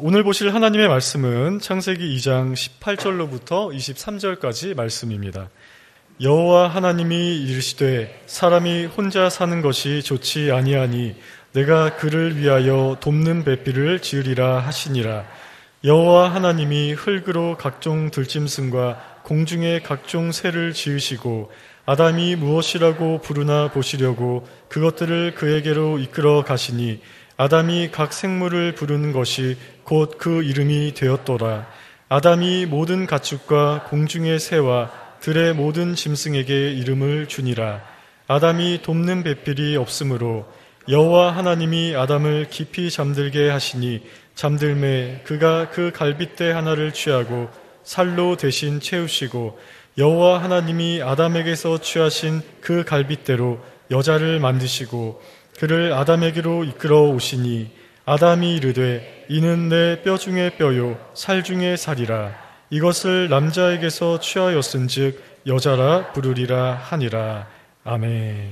오늘 보실 하나님의 말씀은 창세기 2장 18절로부터 23절까지 말씀입니다. 여호와 하나님이 이르시되 사람이 혼자 사는 것이 좋지 아니하니 내가 그를 위하여 돕는 배필을 지으리라 하시니라. 여호와 하나님이 흙으로 각종 들짐승과 공중의 각종 새를 지으시고 아담이 무엇이라고 부르나 보시려고 그것들을 그에게로 이끌어 가시니 아담이 각 생물을 부르는 것이 곧 그 이름이 되었더라. 아담이 모든 가축과 공중의 새와 들의 모든 짐승에게 이름을 주니라. 아담이 돕는 배필이 없으므로 여호와 하나님이 아담을 깊이 잠들게 하시니 잠들매 그가 그 갈빗대 하나를 취하고 살로 대신 채우시고 여호와 하나님이 아담에게서 취하신 그 갈빗대로 여자를 만드시고 그를 아담에게로 이끌어 오시니 아담이 이르되 이는 내 뼈 중의 뼈요 살 중의 살이라. 이것을 남자에게서 취하였은즉 여자라 부르리라 하니라. 아멘.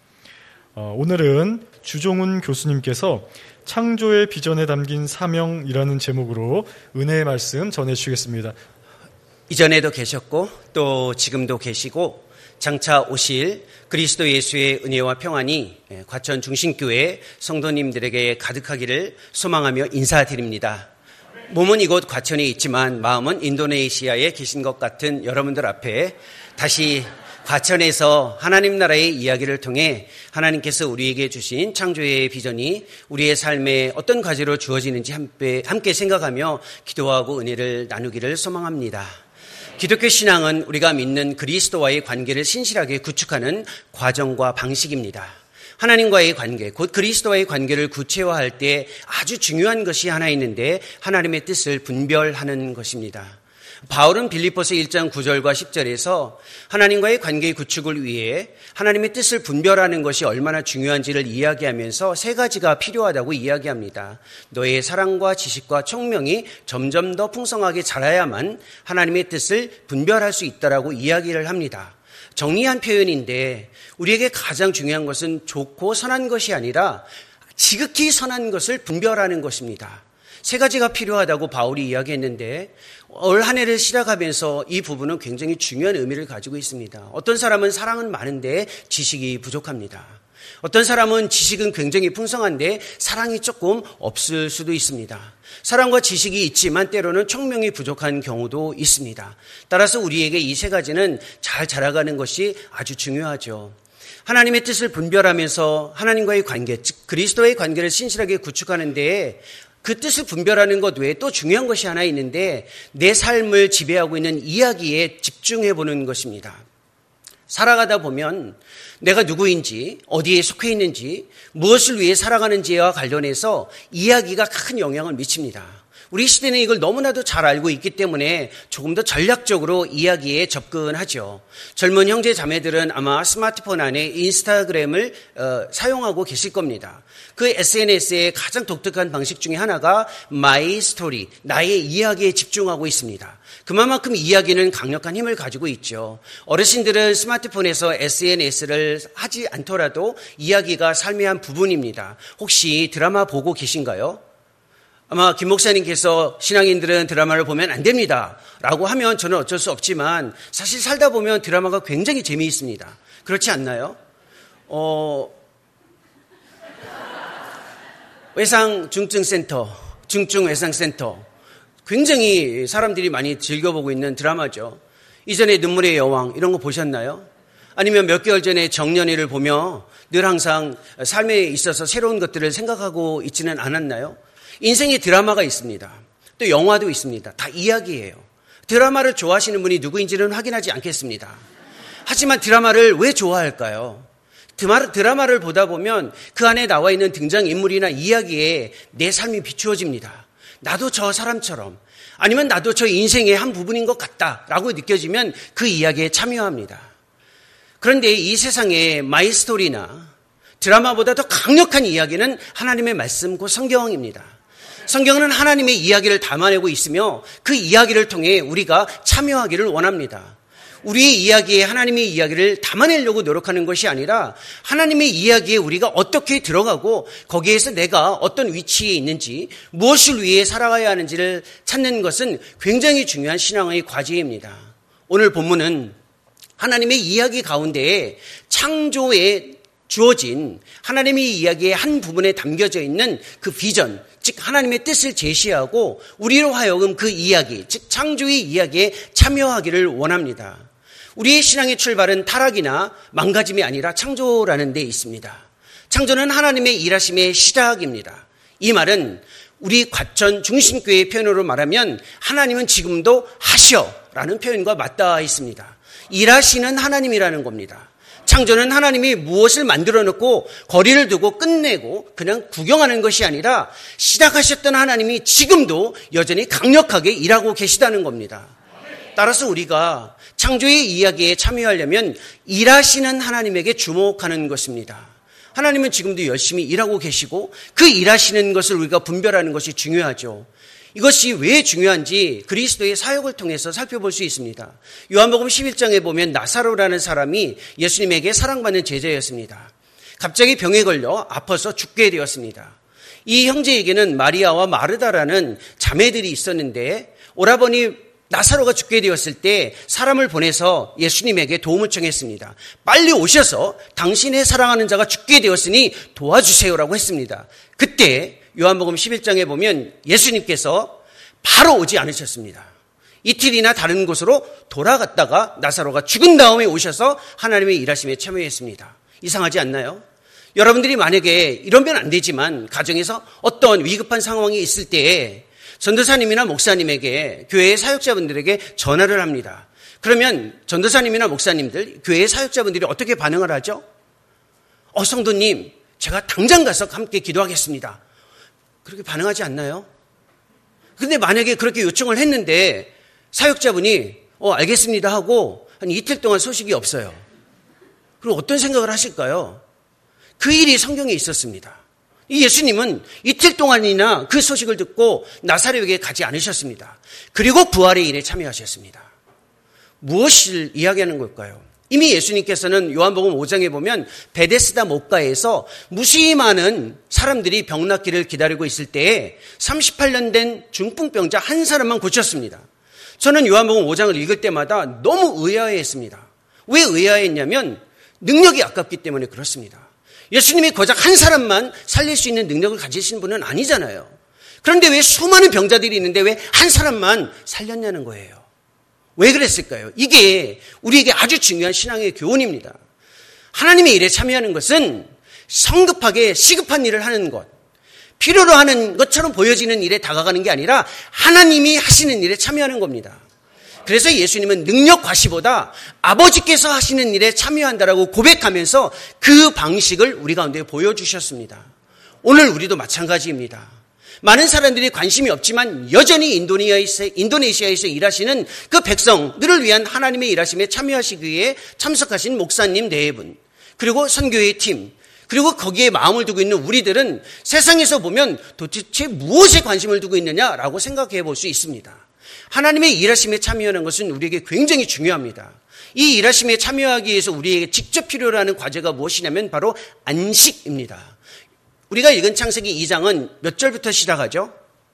오늘은 주종훈 교수님께서 창조의 비전에 담긴 사명이라는 제목으로 은혜의 말씀 전해주시겠습니다. 이전에도 계셨고 또 지금도 계시고 장차 오실 그리스도 예수의 은혜와 평안이 과천 중심교회 성도님들에게 가득하기를 소망하며 인사드립니다. 몸은 이곳 과천에 있지만 마음은 인도네시아에 계신 것 같은 여러분들 앞에 다시 과천에서 하나님 나라의 이야기를 통해 하나님께서 우리에게 주신 창조의 비전이 우리의 삶에 어떤 과제로 주어지는지 함께 생각하며 기도하고 은혜를 나누기를 소망합니다. 기독교 신앙은 우리가 믿는 그리스도와의 관계를 신실하게 구축하는 과정과 방식입니다. 하나님과의 관계, 곧 그리스도와의 관계를 구체화할 때 아주 중요한 것이 하나 있는데 하나님의 뜻을 분별하는 것입니다. 바울은 빌립보서 1장 9절과 10절에서 하나님과의 관계의 구축을 위해 하나님의 뜻을 분별하는 것이 얼마나 중요한지를 이야기하면서 세 가지가 필요하다고 이야기합니다. 너의 사랑과 지식과 총명이 점점 더 풍성하게 자라야만 하나님의 뜻을 분별할 수 있다라고 이야기를 합니다. 정리한 표현인데 우리에게 가장 중요한 것은 좋고 선한 것이 아니라 지극히 선한 것을 분별하는 것입니다. 세 가지가 필요하다고 바울이 이야기했는데 올 한 해를 시작하면서 이 부분은 굉장히 중요한 의미를 가지고 있습니다. 어떤 사람은 사랑은 많은데 지식이 부족합니다. 어떤 사람은 지식은 굉장히 풍성한데 사랑이 조금 없을 수도 있습니다. 사랑과 지식이 있지만 때로는 총명이 부족한 경우도 있습니다. 따라서 우리에게 이 세 가지는 잘 자라가는 것이 아주 중요하죠. 하나님의 뜻을 분별하면서 하나님과의 관계, 즉 그리스도의 관계를 신실하게 구축하는 데에 그 뜻을 분별하는 것 외에 또 중요한 것이 하나 있는데 내 삶을 지배하고 있는 이야기에 집중해 보는 것입니다. 살아가다 보면 내가 누구인지, 어디에 속해 있는지, 무엇을 위해 살아가는지와 관련해서 이야기가 큰 영향을 미칩니다. 우리 시대는 이걸 너무나도 잘 알고 있기 때문에 조금 더 전략적으로 이야기에 접근하죠. 젊은 형제 자매들은 아마 스마트폰 안에 인스타그램을 사용하고 계실 겁니다. 그 SNS의 가장 독특한 방식 중에 하나가 My Story, 나의 이야기에 집중하고 있습니다. 그만큼 이야기는 강력한 힘을 가지고 있죠. 어르신들은 스마트폰에서 SNS를 하지 않더라도 이야기가 삶의 한 부분입니다. 혹시 드라마 보고 계신가요? 아마 김 목사님께서 신앙인들은 드라마를 보면 안 됩니다 라고 하면 저는 어쩔 수 없지만 사실 살다 보면 드라마가 굉장히 재미있습니다. 그렇지 않나요? 외상중증센터, 중증외상센터 굉장히 사람들이 많이 즐겨보고 있는 드라마죠. 이전에 눈물의 여왕 이런 거 보셨나요? 아니면 몇 개월 전에 정년이를 보며 늘 항상 삶에 있어서 새로운 것들을 생각하고 있지는 않았나요? 인생에 드라마가 있습니다. 또 영화도 있습니다. 다 이야기예요. 드라마를 좋아하시는 분이 누구인지는 확인하지 않겠습니다. 하지만 드라마를 왜 좋아할까요? 드라마를 보다 보면 그 안에 나와 있는 등장인물이나 이야기에 내 삶이 비추어집니다. 나도 저 사람처럼 아니면 나도 저 인생의 한 부분인 것 같다라고 느껴지면 그 이야기에 참여합니다. 그런데 이 세상에 마이 스토리나 드라마보다 더 강력한 이야기는 하나님의 말씀, 곧 성경입니다. 성경은 하나님의 이야기를 담아내고 있으며 그 이야기를 통해 우리가 참여하기를 원합니다. 우리의 이야기에 하나님의 이야기를 담아내려고 노력하는 것이 아니라 하나님의 이야기에 우리가 어떻게 들어가고 거기에서 내가 어떤 위치에 있는지 무엇을 위해 살아가야 하는지를 찾는 것은 굉장히 중요한 신앙의 과제입니다. 오늘 본문은 하나님의 이야기 가운데에 창조에 주어진 하나님의 이야기의 한 부분에 담겨져 있는 그 비전, 즉 하나님의 뜻을 제시하고 우리로 하여금 그 이야기, 즉 창조의 이야기에 참여하기를 원합니다. 우리의 신앙의 출발은 타락이나 망가짐이 아니라 창조라는 데 있습니다. 창조는 하나님의 일하심의 시작입니다. 이 말은 우리 과천 중심교회의 표현으로 말하면 하나님은 지금도 하셔라는 표현과 맞닿아 있습니다. 일하시는 하나님이라는 겁니다. 창조는 하나님이 무엇을 만들어 놓고 거리를 두고 끝내고 그냥 구경하는 것이 아니라 시작하셨던 하나님이 지금도 여전히 강력하게 일하고 계시다는 겁니다. 따라서 우리가 창조의 이야기에 참여하려면 일하시는 하나님에게 주목하는 것입니다. 하나님은 지금도 열심히 일하고 계시고 그 일하시는 것을 우리가 분별하는 것이 중요하죠. 이것이 왜 중요한지 그리스도의 사역을 통해서 살펴볼 수 있습니다. 요한복음 11장에 보면 나사로라는 사람이 예수님에게 사랑받는 제자였습니다. 갑자기 병에 걸려 아파서 죽게 되었습니다. 이 형제에게는 마리아와 마르다라는 자매들이 있었는데 오라버니 나사로가 죽게 되었을 때 사람을 보내서 예수님에게 도움을 청했습니다. 빨리 오셔서 당신의 사랑하는 자가 죽게 되었으니 도와주세요라고 했습니다. 그때 요한복음 11장에 보면 예수님께서 바로 오지 않으셨습니다. 이틀이나 다른 곳으로 돌아갔다가 나사로가 죽은 다음에 오셔서 하나님의 일하심에 참여했습니다. 이상하지 않나요? 여러분들이 만약에 이러면 안 되지만 가정에서 어떤 위급한 상황이 있을 때에 전도사님이나 목사님에게 교회의 사역자분들에게 전화를 합니다. 그러면 전도사님이나 목사님들, 교회의 사역자분들이 어떻게 반응을 하죠? 성도님, 제가 당장 가서 함께 기도하겠습니다. 그렇게 반응하지 않나요? 근데 만약에 그렇게 요청을 했는데 사역자분이 알겠습니다 하고 한 이틀 동안 소식이 없어요. 그럼 어떤 생각을 하실까요? 그 일이 성경에 있었습니다. 이 예수님은 이틀 동안이나 그 소식을 듣고 나사렛에 가지 않으셨습니다. 그리고 부활의 일에 참여하셨습니다. 무엇을 이야기하는 걸까요? 이미 예수님께서는 요한복음 5장에 보면 베데스다 목가에서 무수히 많은 사람들이 병 낫기를 기다리고 있을 때에 38년 된 중풍병자 한 사람만 고쳤습니다. 저는 요한복음 5장을 읽을 때마다 너무 의아해했습니다. 왜 의아했냐면 능력이 아깝기 때문에 그렇습니다. 예수님이 고작 한 사람만 살릴 수 있는 능력을 가지신 분은 아니잖아요. 그런데 왜 수많은 병자들이 있는데 왜 한 사람만 살렸냐는 거예요. 왜 그랬을까요? 이게 우리에게 아주 중요한 신앙의 교훈입니다. 하나님의 일에 참여하는 것은 성급하게 시급한 일을 하는 것, 필요로 하는 것처럼 보여지는 일에 다가가는 게 아니라 하나님이 하시는 일에 참여하는 겁니다. 그래서 예수님은 능력 과시보다 아버지께서 하시는 일에 참여한다라고 고백하면서 그 방식을 우리 가운데 보여주셨습니다. 오늘 우리도 마찬가지입니다. 많은 사람들이 관심이 없지만 여전히 인도네시아에서 일하시는 그 백성들을 위한 하나님의 일하심에 참여하시기 위해 참석하신 목사님 4분, 그리고 선교회 팀, 그리고 거기에 마음을 두고 있는 우리들은 세상에서 보면 도대체 무엇에 관심을 두고 있느냐라고 생각해 볼 수 있습니다. 하나님의 일하심에 참여하는 것은 우리에게 굉장히 중요합니다. 이 일하심에 참여하기 위해서 우리에게 직접 필요로 하는 과제가 무엇이냐면 바로 안식입니다. 우리가 읽은 창세기 2장은 몇 절부터 시작하죠?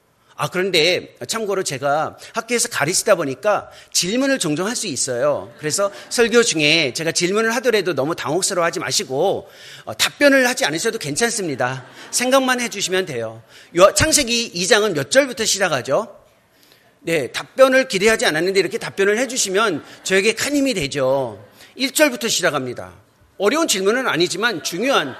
그런데 참고로 제가 학교에서 가르치다 보니까 질문을 종종 할 수 있어요. 그래서 설교 중에 제가 질문을 하더라도 너무 당혹스러워하지 마시고 답변을 하지 않으셔도 괜찮습니다. 생각만 해주시면 돼요. 창세기 2장은 몇 절부터 시작하죠? 네, 답변을 기대하지 않았는데 이렇게 답변을 해주시면 저에게 큰 힘이 되죠. 1절부터 시작합니다. 어려운 질문은 아니지만 중요한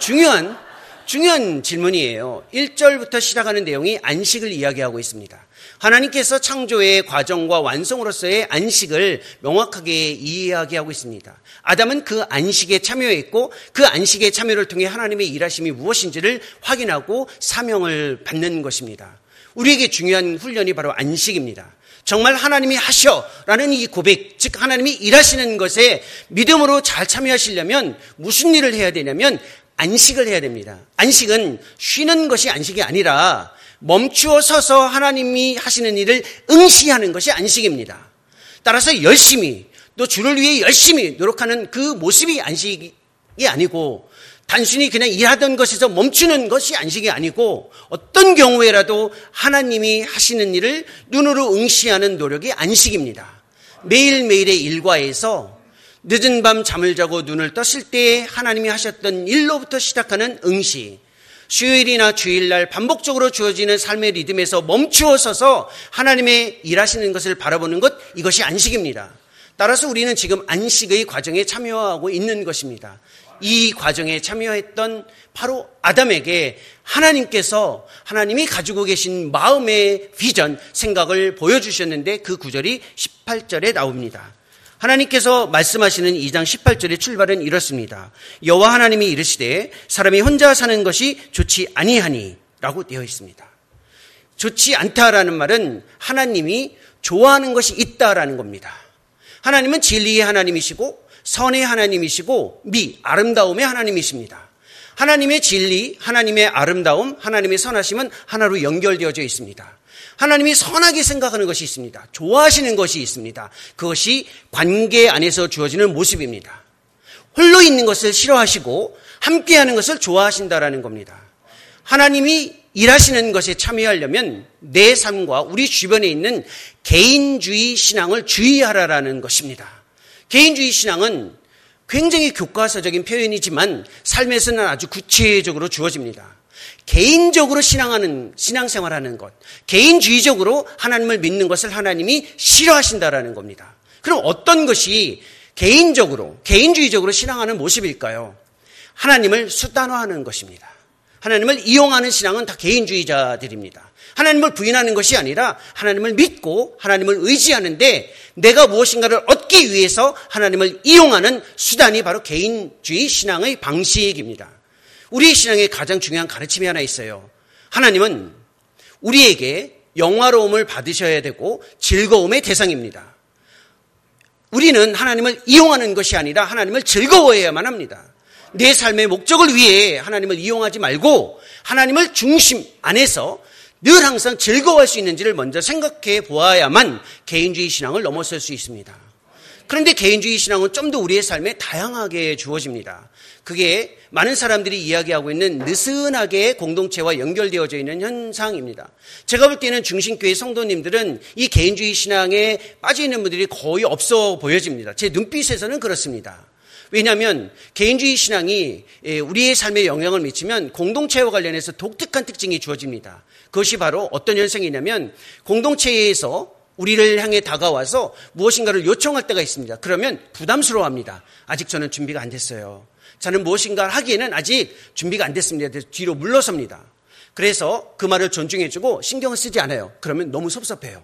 질문이에요. 1절부터 시작하는 내용이 안식을 이야기하고 있습니다. 하나님께서 창조의 과정과 완성으로서의 안식을 명확하게 이야기하고 있습니다. 아담은 그 안식에 참여했고 그 안식의 참여를 통해 하나님의 일하심이 무엇인지를 확인하고 사명을 받는 것입니다. 우리에게 중요한 훈련이 바로 안식입니다. 정말 하나님이 하셔라는 이 고백, 즉 하나님이 일하시는 것에 믿음으로 잘 참여하시려면 무슨 일을 해야 되냐면 안식을 해야 됩니다. 안식은 쉬는 것이 안식이 아니라 멈추어 서서 하나님이 하시는 일을 응시하는 것이 안식입니다. 따라서 열심히 또 주를 위해 열심히 노력하는 그 모습이 안식이 아니고 단순히 그냥 일하던 것에서 멈추는 것이 안식이 아니고 어떤 경우에라도 하나님이 하시는 일을 눈으로 응시하는 노력이 안식입니다. 매일매일의 일과에서 늦은 밤 잠을 자고 눈을 떴을 때 하나님이 하셨던 일로부터 시작하는 응시, 수요일이나 주일날 반복적으로 주어지는 삶의 리듬에서 멈추어 서서 하나님의 일하시는 것을 바라보는 것, 이것이 안식입니다. 따라서 우리는 지금 안식의 과정에 참여하고 있는 것입니다. 이 과정에 참여했던 바로 아담에게 하나님께서 하나님이 가지고 계신 마음의 비전, 생각을 보여주셨는데 그 구절이 18절에 나옵니다. 하나님께서 말씀하시는 2장 18절의 출발은 이렇습니다. 여호와 하나님이 이르시되 사람이 혼자 사는 것이 좋지 아니하니 라고 되어 있습니다. 좋지 않다라는 말은 하나님이 좋아하는 것이 있다라는 겁니다. 하나님은 진리의 하나님이시고 선의 하나님이시고 아름다움의 하나님이십니다. 하나님의 진리, 하나님의 아름다움, 하나님의 선하심은 하나로 연결되어져 있습니다. 하나님이 선하게 생각하는 것이 있습니다. 좋아하시는 것이 있습니다. 그것이 관계 안에서 주어지는 모습입니다. 홀로 있는 것을 싫어하시고 함께하는 것을 좋아하신다라는 겁니다. 하나님이 일하시는 것에 참여하려면 내 삶과 우리 주변에 있는 개인주의 신앙을 주의하라라는 것입니다. 개인주의 신앙은 굉장히 교과서적인 표현이지만 삶에서는 아주 구체적으로 주어집니다. 개인적으로 신앙생활하는 것, 개인주의적으로 하나님을 믿는 것을 하나님이 싫어하신다라는 겁니다. 그럼 어떤 것이 개인주의적으로 신앙하는 모습일까요? 하나님을 수단화하는 것입니다. 하나님을 이용하는 신앙은 다 개인주의자들입니다. 하나님을 부인하는 것이 아니라 하나님을 믿고 하나님을 의지하는데 내가 무엇인가를 얻기 위해서 하나님을 이용하는 수단이 바로 개인주의 신앙의 방식입니다. 우리의 신앙에 가장 중요한 가르침이 하나 있어요. 하나님은 우리에게 영화로움을 받으셔야 되고 즐거움의 대상입니다. 우리는 하나님을 이용하는 것이 아니라 하나님을 즐거워해야만 합니다. 내 삶의 목적을 위해 하나님을 이용하지 말고 하나님을 중심 안에서 늘 항상 즐거워할 수 있는지를 먼저 생각해 보아야만 개인주의 신앙을 넘어설 수 있습니다. 그런데 개인주의 신앙은 좀 더 우리의 삶에 다양하게 주어집니다. 그게 많은 사람들이 이야기하고 있는 느슨하게 공동체와 연결되어져 있는 현상입니다. 제가 볼 때는 중심교회 성도님들은 이 개인주의 신앙에 빠져 있는 분들이 거의 없어 보여집니다. 제 눈빛에서는 그렇습니다. 왜냐하면 개인주의 신앙이 우리의 삶에 영향을 미치면 공동체와 관련해서 독특한 특징이 주어집니다. 그것이 바로 어떤 현상이냐면 공동체에서 우리를 향해 다가와서 무엇인가를 요청할 때가 있습니다. 그러면 부담스러워합니다. 아직 저는 준비가 안 됐어요. 저는 무엇인가 하기에는 아직 준비가 안 됐습니다. 그래서 뒤로 물러섭니다. 그래서 그 말을 존중해주고 신경을 쓰지 않아요. 그러면 너무 섭섭해요.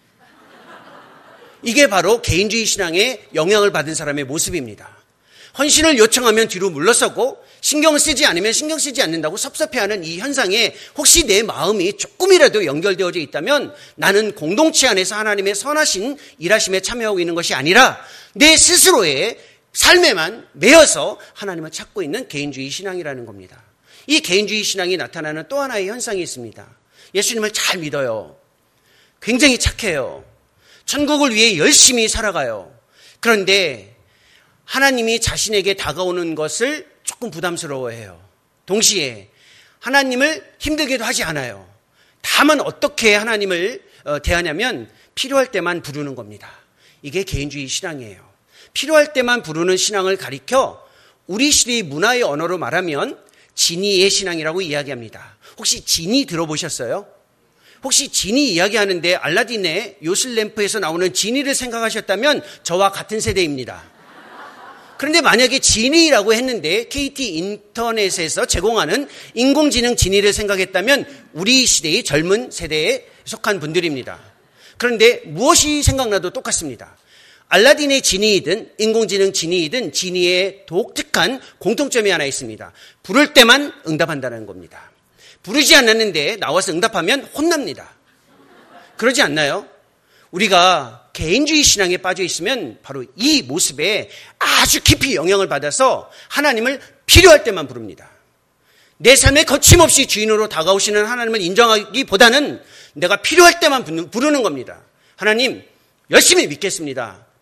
이게 바로 개인주의 신앙에 영향을 받은 사람의 모습입니다. 헌신을 요청하면 뒤로 물러서고 신경을 쓰지 않으면 신경 쓰지 않는다고 섭섭해하는 이 현상에 혹시 내 마음이 조금이라도 연결되어져 있다면 나는 공동체 안에서 하나님의 선하신 일하심에 참여하고 있는 것이 아니라 내 스스로의 삶에만 매여서 하나님을 찾고 있는 개인주의 신앙이라는 겁니다. 이 개인주의 신앙이 나타나는 또 하나의 현상이 있습니다. 예수님을 잘 믿어요. 굉장히 착해요. 천국을 위해 열심히 살아가요. 그런데 하나님이 자신에게 다가오는 것을 조금 부담스러워해요. 동시에 하나님을 힘들게도 하지 않아요. 다만 어떻게 하나님을 대하냐면 필요할 때만 부르는 겁니다. 이게 개인주의 신앙이에요. 필요할 때만 부르는 신앙을 가리켜 우리 시대의 문화의 언어로 말하면 진이의 신앙이라고 이야기합니다. 혹시 진이 들어보셨어요? 혹시 진이 이야기하는데 알라딘의 요슬 램프에서 나오는 진이를 생각하셨다면 저와 같은 세대입니다. 그런데 만약에 지니라고 했는데 KT 인터넷에서 제공하는 인공지능 지니를 생각했다면 우리 시대의 젊은 세대에 속한 분들입니다. 그런데 무엇이 생각나도 똑같습니다. 알라딘의 지니이든 인공지능 지니이든 지니의 독특한 공통점이 하나 있습니다. 부를 때만 응답한다는 겁니다. 부르지 않았는데 나와서 응답하면 혼납니다. 그러지 않나요? 우리가 개인주의 신앙에 빠져 있으면 바로 이 모습에 아주 깊이 영향을 받아서 하나님을 필요할 때만 부릅니다. 내 삶에 거침없이 주인으로 다가오시는 하나님을 인정하기보다는 내가 필요할 때만 부르는 겁니다. 하나님, 열심히 믿겠습니다.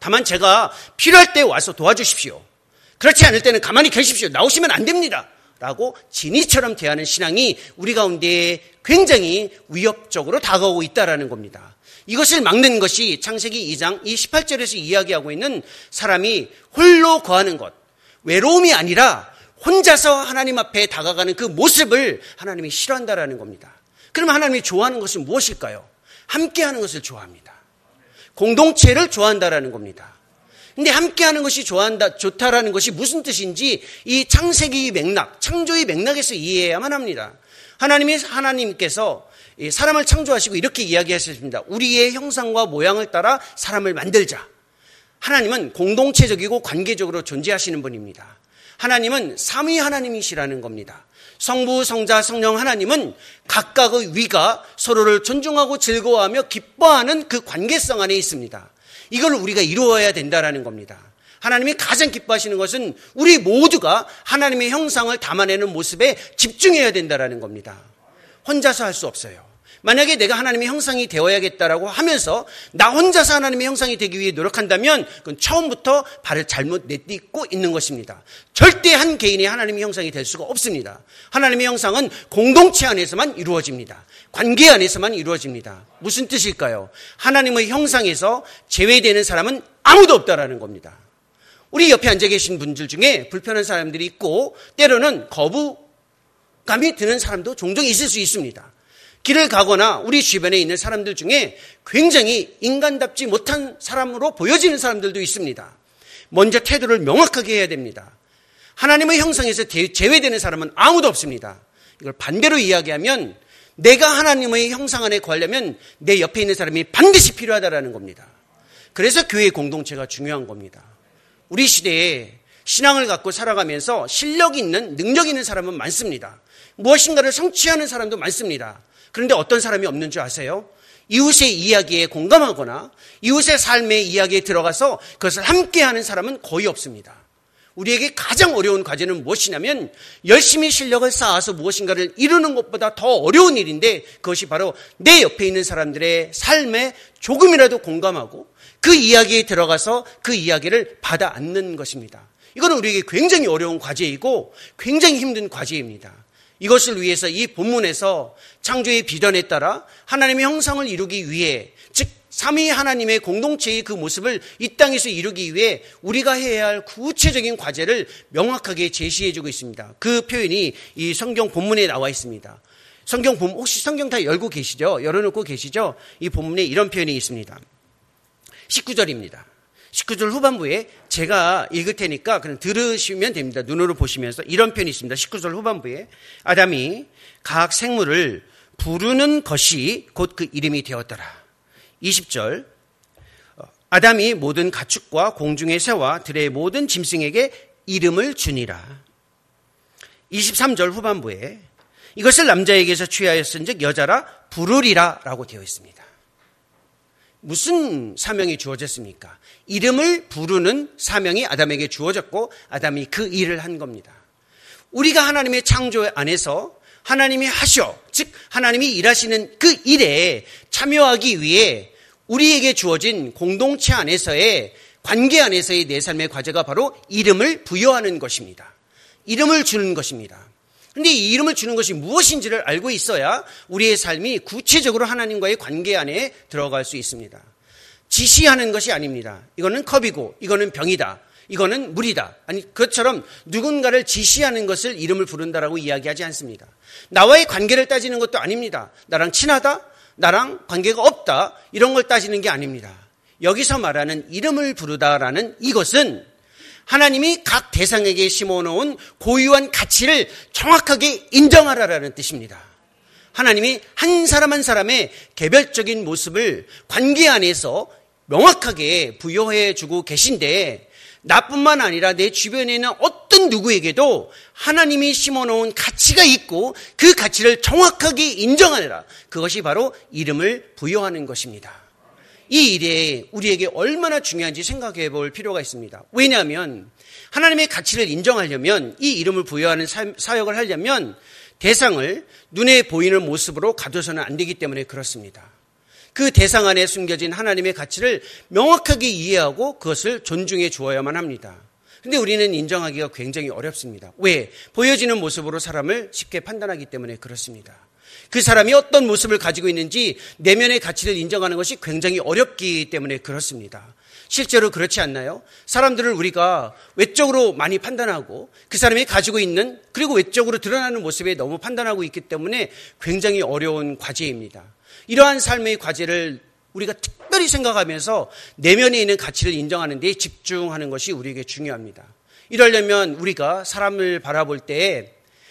다만 제가 필요할 때 와서 도와주십시오. 그렇지 않을 때는 가만히 계십시오. 나오시면 안 됩니다. 라고 진이처럼 대하는 신앙이 우리 가운데 굉장히 위협적으로 다가오고 있다는 겁니다. 이것을 막는 것이 창세기 2장 이 18절에서 이야기하고 있는 사람이 홀로 거하는 것, 외로움이 아니라 혼자서 하나님 앞에 다가가는 그 모습을 하나님이 싫어한다라는 겁니다. 그러면 하나님이 좋아하는 것은 무엇일까요? 함께하는 것을 좋아합니다. 공동체를 좋아한다라는 겁니다. 근데 함께하는 것이 좋다라는 것이 무슨 뜻인지 이 창세기 맥락, 창조의 맥락에서 이해해야만 합니다. 하나님께서 사람을 창조하시고 이렇게 이야기하셨습니다. 우리의 형상과 모양을 따라 사람을 만들자. 하나님은 공동체적이고 관계적으로 존재하시는 분입니다. 하나님은 삼위 하나님이시라는 겁니다. 성부, 성자, 성령 하나님은 각각의 위가 서로를 존중하고 즐거워하며 기뻐하는 그 관계성 안에 있습니다. 이걸 우리가 이루어야 된다라는 겁니다. 하나님이 가장 기뻐하시는 것은 우리 모두가 하나님의 형상을 담아내는 모습에 집중해야 된다라는 겁니다. 혼자서 할 수 없어요. 만약에 내가 하나님의 형상이 되어야겠다라고 하면서 나 혼자서 하나님의 형상이 되기 위해 노력한다면 그건 처음부터 발을 잘못 내딛고 있는 것입니다. 절대 한 개인이 하나님의 형상이 될 수가 없습니다. 하나님의 형상은 공동체 안에서만 이루어집니다. 관계 안에서만 이루어집니다. 무슨 뜻일까요? 하나님의 형상에서 제외되는 사람은 아무도 없다라는 겁니다. 우리 옆에 앉아 계신 분들 중에 불편한 사람들이 있고 때로는 거부감이 드는 사람도 종종 있을 수 있습니다. 길을 가거나 우리 주변에 있는 사람들 중에 굉장히 인간답지 못한 사람으로 보여지는 사람들도 있습니다. 먼저 태도를 명확하게 해야 됩니다. 하나님의 형상에서 제외되는 사람은 아무도 없습니다. 이걸 반대로 이야기하면 내가 하나님의 형상 안에 거하려면 내 옆에 있는 사람이 반드시 필요하다라는 겁니다. 그래서 교회 공동체가 중요한 겁니다. 우리 시대에 신앙을 갖고 살아가면서 실력 있는, 능력 있는 사람은 많습니다. 무엇인가를 성취하는 사람도 많습니다. 그런데 어떤 사람이 없는 줄 아세요? 이웃의 이야기에 공감하거나 이웃의 삶의 이야기에 들어가서 그것을 함께하는 사람은 거의 없습니다. 우리에게 가장 어려운 과제는 무엇이냐면 열심히 실력을 쌓아서 무엇인가를 이루는 것보다 더 어려운 일인데 그것이 바로 내 옆에 있는 사람들의 삶에 조금이라도 공감하고 그 이야기에 들어가서 그 이야기를 받아 안는 것입니다. 이거는 우리에게 굉장히 어려운 과제이고 굉장히 힘든 과제입니다. 이것을 위해서 이 본문에서 창조의 비전에 따라 하나님의 형상을 이루기 위해, 즉 삼위 하나님의 공동체의 그 모습을 이 땅에서 이루기 위해 우리가 해야 할 구체적인 과제를 명확하게 제시해주고 있습니다. 그 표현이 이 성경 본문에 나와 있습니다. 혹시 성경 다 열고 계시죠? 열어놓고 계시죠? 이 본문에 이런 표현이 있습니다. 19절입니다. 19절 후반부에 제가 읽을 테니까 그냥 들으시면 됩니다. 눈으로 보시면서 이런 표현이 있습니다. 19절 후반부에 아담이 각 생물을 부르는 것이 곧 그 이름이 되었더라. 20절 아담이 모든 가축과 공중의 새와 들의 모든 짐승에게 이름을 주니라. 23절 후반부에 이것을 남자에게서 취하였은즉 여자라 부르리라 라고 되어 있습니다. 무슨 사명이 주어졌습니까? 이름을 부르는 사명이 아담에게 주어졌고 아담이 그 일을 한 겁니다. 우리가 하나님의 창조 안에서 하나님이 하셔, 즉 하나님이 일하시는 그 일에 참여하기 위해 우리에게 주어진 공동체 안에서의 관계 안에서의 내 삶의 과제가 바로 이름을 부여하는 것입니다. 이름을 주는 것입니다. 그런데 이 이름을 주는 것이 무엇인지를 알고 있어야 우리의 삶이 구체적으로 하나님과의 관계 안에 들어갈 수 있습니다. 지시하는 것이 아닙니다. 이거는 컵이고 이거는 병이다. 이거는 물이다. 아니 그것처럼 누군가를 지시하는 것을 이름을 부른다라고 이야기하지 않습니다. 나와의 관계를 따지는 것도 아닙니다. 나랑 친하다? 나랑 관계가 없다? 이런 걸 따지는 게 아닙니다. 여기서 말하는 이름을 부르다라는 이것은 하나님이 각 대상에게 심어놓은 고유한 가치를 정확하게 인정하라라는 뜻입니다. 하나님이 한 사람 한 사람의 개별적인 모습을 관계 안에서 명확하게 부여해주고 계신데 나뿐만 아니라 내 주변에 있는 어떤 누구에게도 하나님이 심어놓은 가치가 있고 그 가치를 정확하게 인정하라. 그것이 바로 이름을 부여하는 것입니다. 이 일에 우리에게 얼마나 중요한지 생각해 볼 필요가 있습니다. 왜냐하면 하나님의 가치를 인정하려면 이 이름을 부여하는 사역을 하려면 대상을 눈에 보이는 모습으로 가둬서는 안 되기 때문에 그렇습니다. 그 대상 안에 숨겨진 하나님의 가치를 명확하게 이해하고 그것을 존중해 주어야만 합니다. 근데 우리는 인정하기가 굉장히 어렵습니다. 왜? 보여지는 모습으로 사람을 쉽게 판단하기 때문에 그렇습니다. 그 사람이 어떤 모습을 가지고 있는지 내면의 가치를 인정하는 것이 굉장히 어렵기 때문에 그렇습니다. 실제로 그렇지 않나요? 사람들을 우리가 외적으로 많이 판단하고 그 사람이 가지고 있는 그리고 외적으로 드러나는 모습에 너무 판단하고 있기 때문에 굉장히 어려운 과제입니다. 이러한 삶의 과제를 우리가 특별히 생각하면서 내면에 있는 가치를 인정하는 데 집중하는 것이 우리에게 중요합니다. 이러려면 우리가 사람을 바라볼 때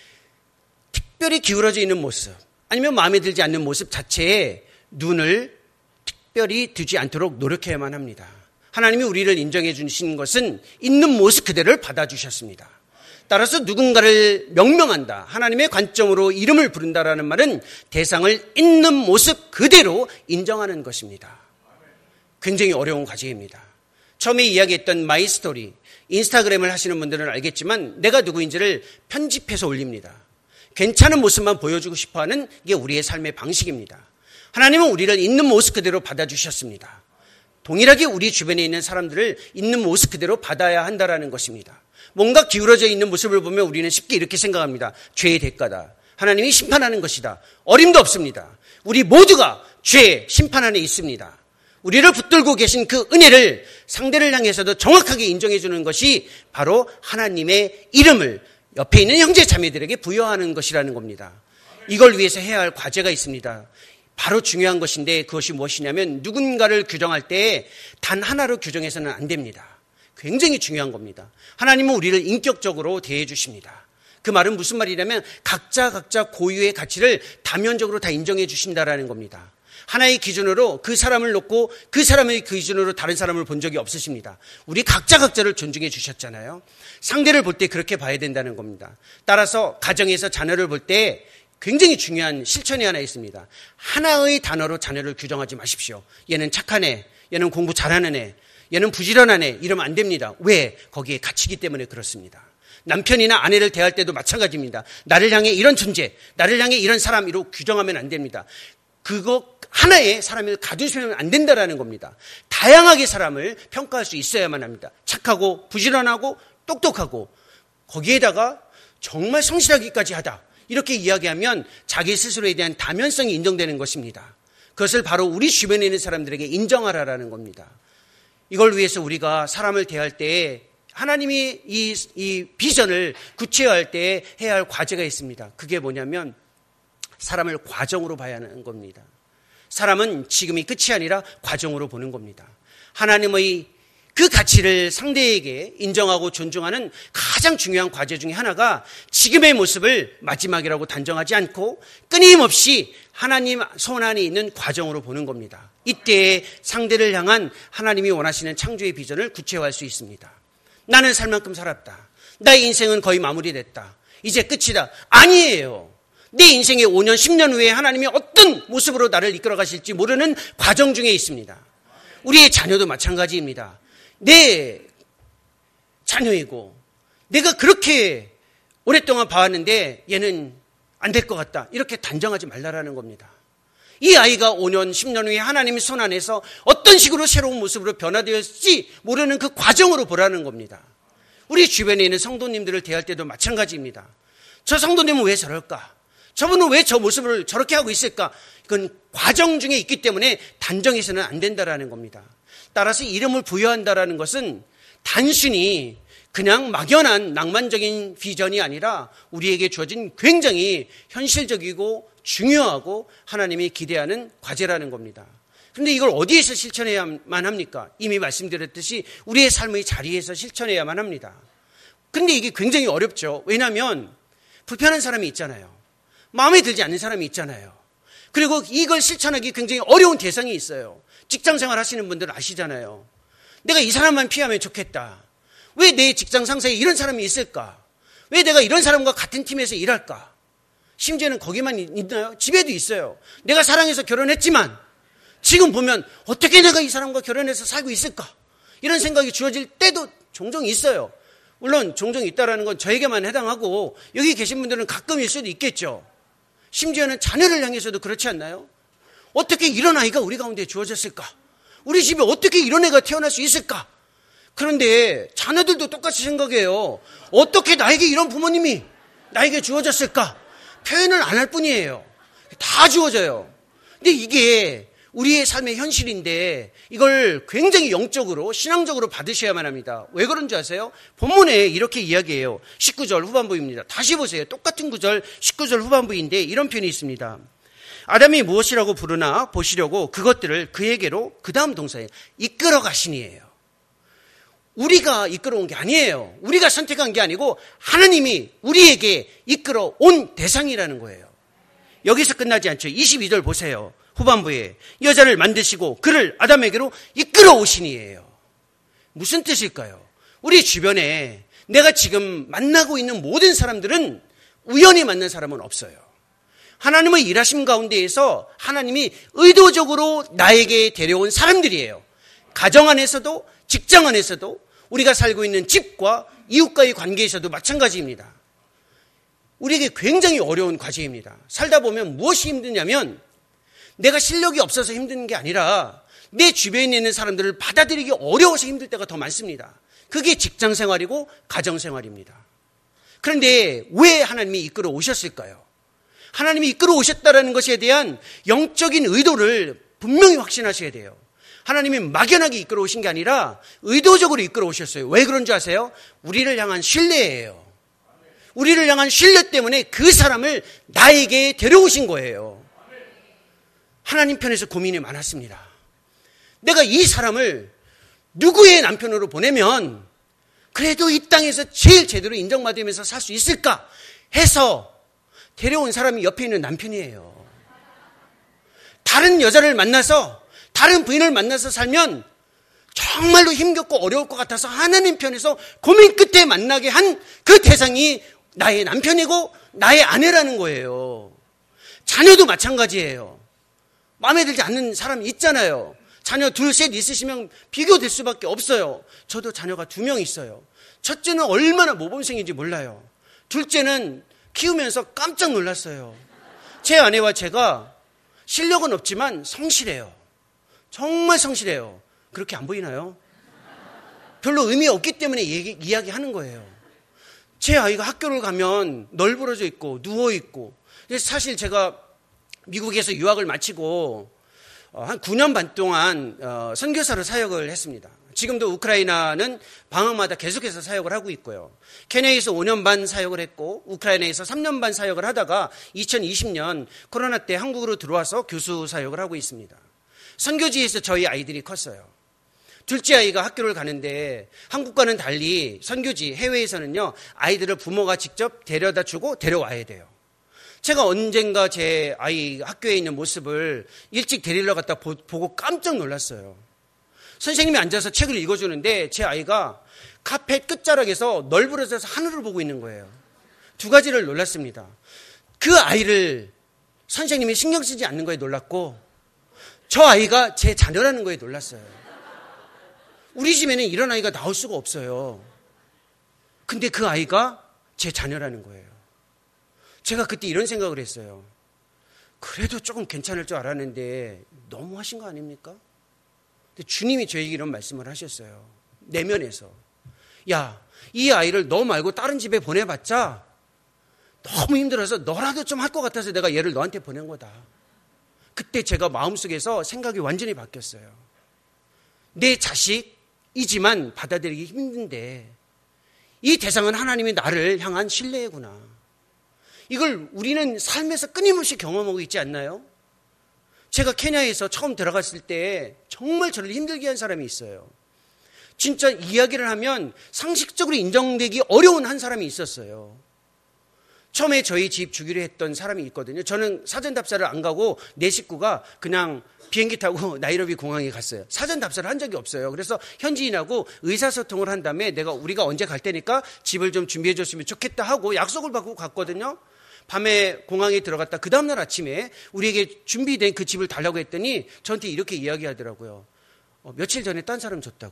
특별히 기울어져 있는 모습 아니면 마음에 들지 않는 모습 자체에 눈을 특별히 두지 않도록 노력해야만 합니다. 하나님이 우리를 인정해 주신 것은 있는 모습 그대로를 받아주셨습니다. 따라서 누군가를 명명한다, 하나님의 관점으로 이름을 부른다라는 말은 대상을 있는 모습 그대로 인정하는 것입니다. 굉장히 어려운 과제입니다. 처음에 이야기했던 마이 스토리, 인스타그램을 하시는 분들은 알겠지만 내가 누구인지를 편집해서 올립니다. 괜찮은 모습만 보여주고 싶어하는 게 우리의 삶의 방식입니다. 하나님은 우리를 있는 모습 그대로 받아주셨습니다. 동일하게 우리 주변에 있는 사람들을 있는 모습 그대로 받아야 한다는 것입니다. 뭔가 기울어져 있는 모습을 보면 우리는 쉽게 이렇게 생각합니다. 죄의 대가다. 하나님이 심판하는 것이다. 어림도 없습니다. 우리 모두가 죄 심판 안에 있습니다. 우리를 붙들고 계신 그 은혜를 상대를 향해서도 정확하게 인정해 주는 것이 바로 하나님의 이름을 옆에 있는 형제 자매들에게 부여하는 것이라는 겁니다. 이걸 위해서 해야 할 과제가 있습니다. 바로 중요한 것인데 그것이 무엇이냐면 누군가를 규정할 때 단 하나로 규정해서는 안 됩니다. 굉장히 중요한 겁니다. 하나님은 우리를 인격적으로 대해 주십니다. 그 말은 무슨 말이냐면 각자 고유의 가치를 다면적으로 다 인정해 주신다라는 겁니다. 하나의 기준으로 그 사람을 놓고 그 사람의 기준으로 다른 사람을 본 적이 없으십니다. 우리 각자를 존중해 주셨잖아요. 상대를 볼 때 그렇게 봐야 된다는 겁니다. 따라서 가정에서 자녀를 볼 때 굉장히 중요한 실천이 하나 있습니다. 하나의 단어로 자녀를 규정하지 마십시오. 얘는 착한 애, 얘는 공부 잘하는 애, 얘는 부지런한 애 이러면 안 됩니다. 왜? 거기에 갇히기 때문에 그렇습니다. 남편이나 아내를 대할 때도 마찬가지입니다. 나를 향해 이런 존재, 나를 향해 이런 사람으로 규정하면 안 됩니다. 그거 하나의 사람을 가두시면 안 된다라는 겁니다. 다양하게 사람을 평가할 수 있어야만 합니다. 착하고 부지런하고 똑똑하고 거기에다가 정말 성실하기까지 하다. 이렇게 이야기하면 자기 스스로에 대한 다면성이 인정되는 것입니다. 그것을 바로 우리 주변에 있는 사람들에게 인정하라라는 겁니다. 이걸 위해서 우리가 사람을 대할 때 하나님이 이 비전을 구체화할 때 해야 할 과제가 있습니다. 그게 뭐냐면 사람을 과정으로 봐야 하는 겁니다. 사람은 지금이 끝이 아니라 과정으로 보는 겁니다. 하나님의 그 가치를 상대에게 인정하고 존중하는 가장 중요한 과제 중에 하나가 지금의 모습을 마지막이라고 단정하지 않고 끊임없이 하나님 손 안에 있는 과정으로 보는 겁니다. 이때 상대를 향한 하나님이 원하시는 창조의 비전을 구체화할 수 있습니다. 나는 살 만큼 살았다. 나의 인생은 거의 마무리됐다. 이제 끝이다. 아니에요. 내 인생의 5년, 10년 후에 하나님이 어떤 모습으로 나를 이끌어 가실지 모르는 과정 중에 있습니다. 우리의 자녀도 마찬가지입니다. 내 자녀이고 내가 그렇게 오랫동안 봐왔는데 얘는 안 될 것 같다. 이렇게 단정하지 말라라는 겁니다. 이 아이가 5년, 10년 후에 하나님의 손 안에서 어떤 식으로 새로운 모습으로 변화되었을지 모르는 그 과정으로 보라는 겁니다. 우리 주변에 있는 성도님들을 대할 때도 마찬가지입니다. 저 성도님은 왜 저럴까? 저분은 왜 저 모습을 저렇게 하고 있을까? 이건 과정 중에 있기 때문에 단정해서는 안 된다라는 겁니다. 따라서 이름을 부여한다라는 것은 단순히 그냥 막연한 낭만적인 비전이 아니라 우리에게 주어진 굉장히 현실적이고 중요하고 하나님이 기대하는 과제라는 겁니다. 그런데 이걸 어디에서 실천해야만 합니까? 이미 말씀드렸듯이 우리의 삶의 자리에서 실천해야만 합니다. 그런데 이게 굉장히 어렵죠. 왜냐하면 불편한 사람이 있잖아요. 마음에 들지 않는 사람이 있잖아요. 그리고 이걸 실천하기 굉장히 어려운 대상이 있어요. 직장생활 하시는 분들은 아시잖아요. 내가 이 사람만 피하면 좋겠다. 왜 내 직장 상사에 이런 사람이 있을까? 왜 내가 이런 사람과 같은 팀에서 일할까? 심지어는 거기만 있나요? 집에도 있어요. 내가 사랑해서 결혼했지만 지금 보면 어떻게 내가 이 사람과 결혼해서 살고 있을까? 이런 생각이 주어질 때도 종종 있어요. 물론 종종 있다라는 건 저에게만 해당하고 여기 계신 분들은 가끔일 수도 있겠죠. 심지어는 자녀를 향해서도 그렇지 않나요? 어떻게 이런 아이가 우리 가운데 주어졌을까? 우리 집에 어떻게 이런 애가 태어날 수 있을까? 그런데 자녀들도 똑같이 생각해요. 어떻게 나에게 이런 부모님이 나에게 주어졌을까? 표현을 안 할 뿐이에요. 다 주어져요. 근데 이게 우리의 삶의 현실인데 이걸 굉장히 영적으로 신앙적으로 받으셔야만 합니다. 왜 그런 줄 아세요? 본문에 이렇게 이야기해요. 19절 후반부입니다. 다시 보세요. 똑같은 구절 19절 후반부인데 이런 표현이 있습니다. 아담이 무엇이라고 부르나 보시려고 그것들을 그에게로 그 다음 동사에 이끌어 가시니에요. 우리가 이끌어온 게 아니에요. 우리가 선택한 게 아니고 하나님이 우리에게 이끌어 온 대상이라는 거예요. 여기서 끝나지 않죠. 22절 보세요. 후반부에 여자를 만드시고 그를 아담에게로 이끌어 오시니에요. 무슨 뜻일까요? 우리 주변에 내가 지금 만나고 있는 모든 사람들은 우연히 만난 사람은 없어요. 하나님의 일하심 가운데에서 하나님이 의도적으로 나에게 데려온 사람들이에요. 가정 안에서도 직장 안에서도 우리가 살고 있는 집과 이웃과의 관계에서도 마찬가지입니다. 우리에게 굉장히 어려운 과제입니다. 살다 보면 무엇이 힘드냐면 내가 실력이 없어서 힘든 게 아니라 내 주변에 있는 사람들을 받아들이기 어려워서 힘들 때가 더 많습니다. 그게 직장 생활이고 가정 생활입니다. 그런데 왜 하나님이 이끌어 오셨을까요? 하나님이 이끌어 오셨다는 것에 대한 영적인 의도를 분명히 확신하셔야 돼요. 하나님이 막연하게 이끌어 오신 게 아니라 의도적으로 이끌어 오셨어요. 왜 그런 줄 아세요? 우리를 향한 신뢰예요. 우리를 향한 신뢰 때문에 그 사람을 나에게 데려오신 거예요. 하나님 편에서 고민이 많았습니다. 내가 이 사람을 누구의 남편으로 보내면 그래도 이 땅에서 제일 제대로 인정받으면서 살 수 있을까 해서 데려온 사람이 옆에 있는 남편이에요. 다른 여자를 만나서 다른 부인을 만나서 살면 정말로 힘겹고 어려울 것 같아서 하나님 편에서 고민 끝에 만나게 한 그 대상이 나의 남편이고 나의 아내라는 거예요. 자녀도 마찬가지예요. 마음에 들지 않는 사람이 있잖아요. 자녀 둘, 셋 있으시면 비교될 수밖에 없어요. 저도 자녀가 2명 있어요. 첫째는 얼마나 모범생인지 몰라요. 둘째는 키우면서 깜짝 놀랐어요. 제 아내와 제가 실력은 없지만 성실해요. 정말 성실해요. 그렇게 안 보이나요? 별로 의미 없기 때문에 이야기하는 거예요. 제 아이가 학교를 가면 널브러져 있고 누워있고, 사실 제가 미국에서 유학을 마치고 한 9년 반 동안 선교사로 사역을 했습니다. 지금도 우크라이나는 방학마다 계속해서 사역을 하고 있고요. 케냐에서 5년 반 사역을 했고 우크라이나에서 3년 반 사역을 하다가 2020년 코로나 때 한국으로 들어와서 교수 사역을 하고 있습니다. 선교지에서 저희 아이들이 컸어요. 둘째 아이가 학교를 가는데 한국과는 달리 선교지 해외에서는요, 아이들을 부모가 직접 데려다 주고 데려와야 돼요. 제가 언젠가 제 아이 학교에 있는 모습을 일찍 데리러 갔다 보고 깜짝 놀랐어요. 선생님이 앉아서 책을 읽어주는데 제 아이가 카펫 끝자락에서 널브러져서 하늘을 보고 있는 거예요. 2가지를 놀랐습니다. 그 아이를 선생님이 신경 쓰지 않는 거에 놀랐고, 저 아이가 제 자녀라는 거에 놀랐어요. 우리 집에는 이런 아이가 나올 수가 없어요. 근데 그 아이가 제 자녀라는 거예요. 제가 그때 이런 생각을 했어요. 그래도 조금 괜찮을 줄 알았는데 너무 하신 거 아닙니까? 근데 주님이 저에게 이런 말씀을 하셨어요. 내면에서. 야, 이 아이를 너 말고 다른 집에 보내봤자 너무 힘들어서 너라도 좀 할 것 같아서 내가 얘를 너한테 보낸 거다. 그때 제가 마음속에서 생각이 완전히 바뀌었어요. 내 자식이지만 받아들이기 힘든데 이 대상은 하나님이 나를 향한 신뢰구나. 이걸 우리는 삶에서 끊임없이 경험하고 있지 않나요? 제가 케냐에서 처음 들어갔을 때 정말 저를 힘들게 한 사람이 있어요. 진짜 이야기를 하면 상식적으로 인정되기 어려운 한 사람이 있었어요. 처음에 저희 집 주기로 했던 사람이 있거든요. 저는 사전 답사를 안 가고 내 식구가 그냥 비행기 타고 나이로비 공항에 갔어요. 사전 답사를 한 적이 없어요. 그래서 현지인하고 의사소통을 한 다음에 우리가 언제 갈 테니까 집을 좀 준비해 줬으면 좋겠다 하고 약속을 받고 갔거든요. 밤에 공항에 들어갔다 그 다음날 아침에 우리에게 준비된 그 집을 달라고 했더니 저한테 이렇게 이야기하더라고요. 며칠 전에 딴 사람 줬다고.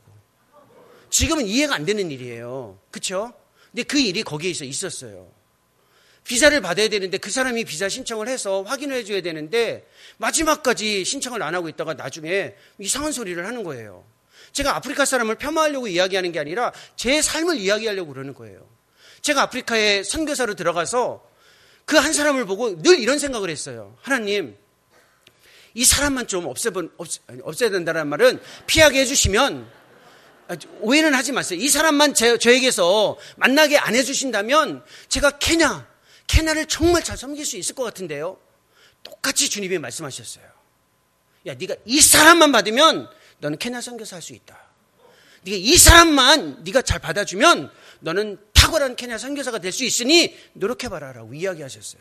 지금은 이해가 안 되는 일이에요. 그렇죠? 근데 그 일이 거기에 있었어요. 비자를 받아야 되는데 그 사람이 비자 신청을 해서 확인을 해줘야 되는데 마지막까지 신청을 안 하고 있다가 나중에 이상한 소리를 하는 거예요. 제가 아프리카 사람을 폄하하려고 이야기하는 게 아니라 제 삶을 이야기하려고 그러는 거예요. 제가 아프리카에 선교사로 들어가서 그 한 사람을 보고 늘 이런 생각을 했어요. 하나님, 이 사람만 좀 없애야 된다는 말은 피하게 해주시면, 오해는 하지 마세요. 이 사람만 저에게서 만나게 안 해주신다면 제가 케냐를 정말 잘 섬길 수 있을 것 같은데요. 똑같이 주님이 말씀하셨어요. 야, 네가 이 사람만 받으면 너는 케냐 선교사 할 수 있다. 네가 이 사람만 네가 잘 받아주면 너는 탁월한 케냐 선교사가 될 수 있으니 노력해봐라 라고 이야기하셨어요.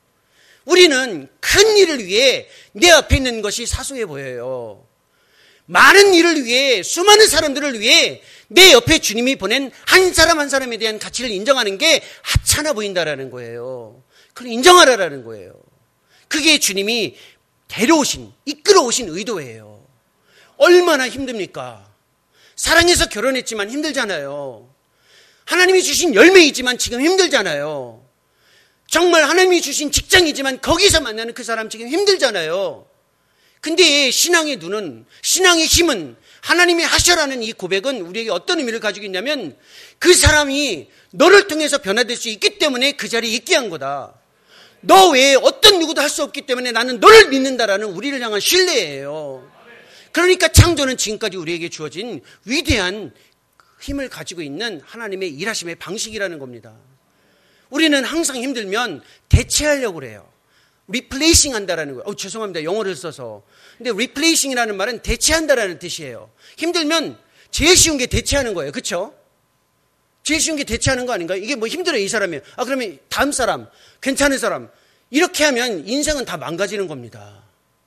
우리는 큰 일을 위해 내 앞에 있는 것이 사소해 보여요. 많은 일을 위해, 수많은 사람들을 위해 내 옆에 주님이 보낸 한 사람 한 사람에 대한 가치를 인정하는 게 하찮아 보인다라는 거예요. 그걸 인정하라라는 거예요. 그게 주님이 이끌어오신 의도예요. 얼마나 힘듭니까? 사랑해서 결혼했지만 힘들잖아요. 하나님이 주신 열매이지만 지금 힘들잖아요. 정말 하나님이 주신 직장이지만 거기서 만나는 그 사람 지금 힘들잖아요. 근데 신앙의 눈은, 신앙의 힘은, 하나님이 하셔라는 이 고백은 우리에게 어떤 의미를 가지고 있냐면 그 사람이 너를 통해서 변화될 수 있기 때문에 그 자리에 있게 한 거다. 너 외에 어떤 누구도 할 수 없기 때문에 나는 너를 믿는다라는 우리를 향한 신뢰예요. 그러니까 창조는 지금까지 우리에게 주어진 위대한 힘을 가지고 있는 하나님의 일하심의 방식이라는 겁니다. 우리는 항상 힘들면 대체하려고 그래요. 리플레이싱 한다라는 거예요. 죄송합니다. 영어를 써서. 근데 리플레이싱이라는 말은 대체한다라는 뜻이에요. 힘들면 제일 쉬운 게 대체하는 거예요. 그렇죠? 제일 쉬운 게 대체하는 거 아닌가요? 이게 뭐 힘들어요, 이 사람이. 그러면 다음 사람, 괜찮은 사람. 이렇게 하면 인생은 다 망가지는 겁니다.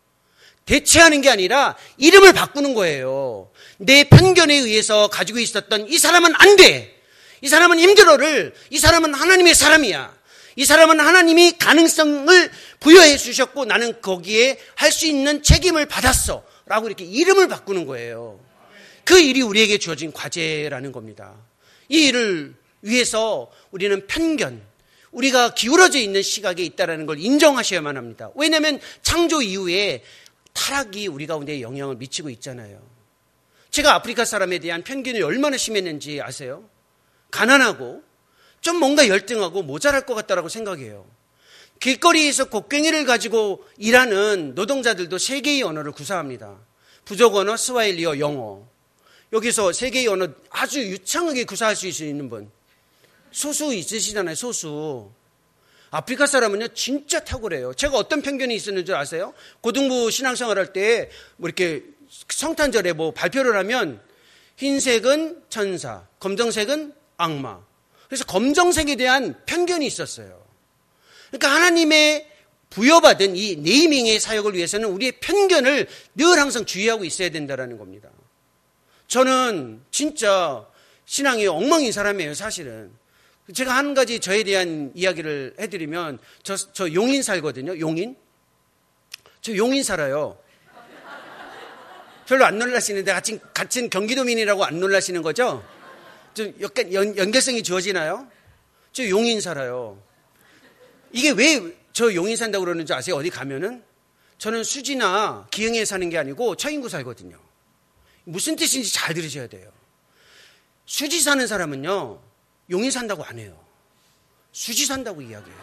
대체하는 게 아니라 이름을 바꾸는 거예요. 내 편견에 의해서 가지고 있었던 이 사람은 안 돼. 이 사람은 힘들어를, 이 사람은 하나님의 사람이야. 이 사람은 하나님이 가능성을 부여해 주셨고 나는 거기에 할 수 있는 책임을 받았어. 라고 이렇게 이름을 바꾸는 거예요. 그 일이 우리에게 주어진 과제라는 겁니다. 이 일을 위해서 우리는 편견, 우리가 기울어져 있는 시각에 있다는 걸 인정하셔야만 합니다. 왜냐하면 창조 이후에 타락이 우리 가운데 영향을 미치고 있잖아요. 제가 아프리카 사람에 대한 편견이 얼마나 심했는지 아세요? 가난하고 좀 뭔가 열등하고 모자랄 것 같다라고 생각해요. 길거리에서 곡괭이를 가지고 일하는 노동자들도 세 개의 언어를 구사합니다. 부족 언어, 스와힐리어, 영어. 여기서 세 개의 언어 아주 유창하게 구사할 수 있는 분. 소수 있으시잖아요, 소수. 아프리카 사람은요, 진짜 탁월해요. 제가 어떤 편견이 있었는 줄 아세요? 고등부 신앙생활 할 때, 이렇게 성탄절에 발표를 하면, 흰색은 천사, 검정색은 악마. 그래서 검정색에 대한 편견이 있었어요. 그러니까 하나님의 부여받은 이 네이밍의 사역을 위해서는 우리의 편견을 늘 항상 주의하고 있어야 된다는 겁니다. 저는 진짜 신앙이 엉망인 사람이에요, 사실은. 제가 한 가지 저에 대한 이야기를 해드리면 저 용인 살거든요. 용인. 저 용인 살아요. 별로 안 놀라시는데 같은 경기도민이라고 안 놀라시는 거죠? 좀 약간 연결성이 주어지나요? 저 용인 살아요. 이게 왜 저 용인 산다고 그러는지 아세요? 어디 가면은? 저는 수지나 기흥에 사는 게 아니고 처인구 살거든요. 무슨 뜻인지 잘 들으셔야 돼요. 수지 사는 사람은요, 용인 산다고 안 해요. 수지 산다고 이야기해요.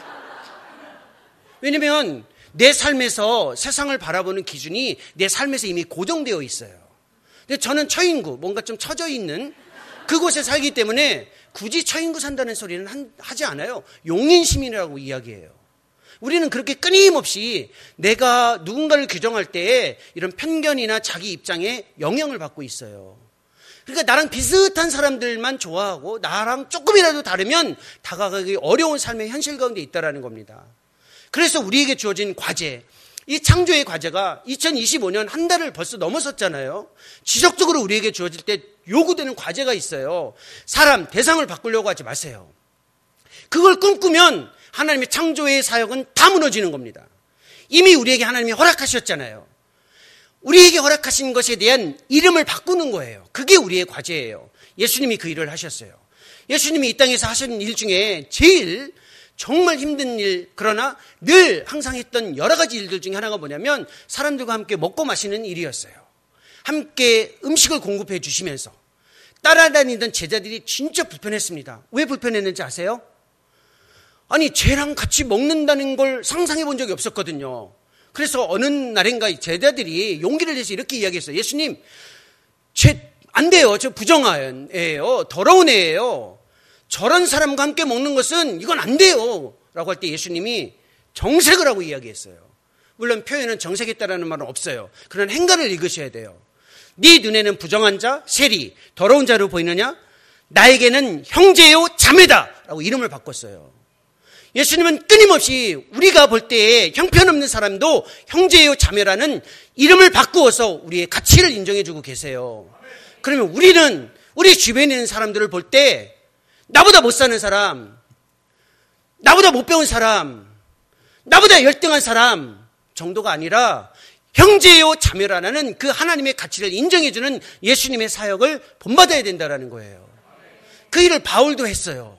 왜냐면 내 삶에서 세상을 바라보는 기준이 내 삶에서 이미 고정되어 있어요. 근데 저는 처인구, 뭔가 좀 처져 있는 그곳에 살기 때문에 굳이 처인구 산다는 소리는 하지 않아요. 용인 시민이라고 이야기해요. 우리는 그렇게 끊임없이 내가 누군가를 규정할 때에 이런 편견이나 자기 입장에 영향을 받고 있어요. 그러니까 나랑 비슷한 사람들만 좋아하고 나랑 조금이라도 다르면 다가가기 어려운 삶의 현실 가운데 있다는 겁니다. 그래서 우리에게 주어진 과제, 이 창조의 과제가 2025년 한 달을 벌써 넘어섰잖아요. 지속적으로 우리에게 주어질 때 요구되는 과제가 있어요. 사람, 대상을 바꾸려고 하지 마세요. 그걸 꿈꾸면 하나님의 창조의 사역은 다 무너지는 겁니다. 이미 우리에게 하나님이 허락하셨잖아요. 우리에게 허락하신 것에 대한 이름을 바꾸는 거예요. 그게 우리의 과제예요. 예수님이 그 일을 하셨어요. 예수님이 이 땅에서 하신 일 중에 제일 정말 힘든 일, 그러나 늘 항상 했던 여러 가지 일들 중에 하나가 뭐냐면 사람들과 함께 먹고 마시는 일이었어요. 함께 음식을 공급해 주시면서 따라다니던 제자들이 진짜 불편했습니다. 왜 불편했는지 아세요? 아니, 쟤랑 같이 먹는다는 걸 상상해 본 적이 없었거든요. 그래서 어느 날인가 제자들이 용기를 내서 이렇게 이야기했어요. 예수님, 안 돼요. 저 부정한 애예요. 더러운 애예요. 저런 사람과 함께 먹는 것은 이건 안 돼요. 라고 할 때 예수님이 정색을 하고 이야기했어요. 물론 표현은 정색했다라는 말은 없어요. 그런 행간을 읽으셔야 돼요. 네 눈에는 부정한 자, 세리, 더러운 자로 보이느냐? 나에게는 형제요 자매다. 라고 이름을 바꿨어요. 예수님은 끊임없이 우리가 볼 때에 형편없는 사람도 형제요 자매라는 이름을 바꾸어서 우리의 가치를 인정해주고 계세요. 그러면 우리는 우리 주변에 있는 사람들을 볼 때 나보다 못 사는 사람, 나보다 못 배운 사람, 나보다 열등한 사람 정도가 아니라 형제요 자매라는 그 하나님의 가치를 인정해주는 예수님의 사역을 본받아야 된다는 거예요. 그 일을 바울도 했어요.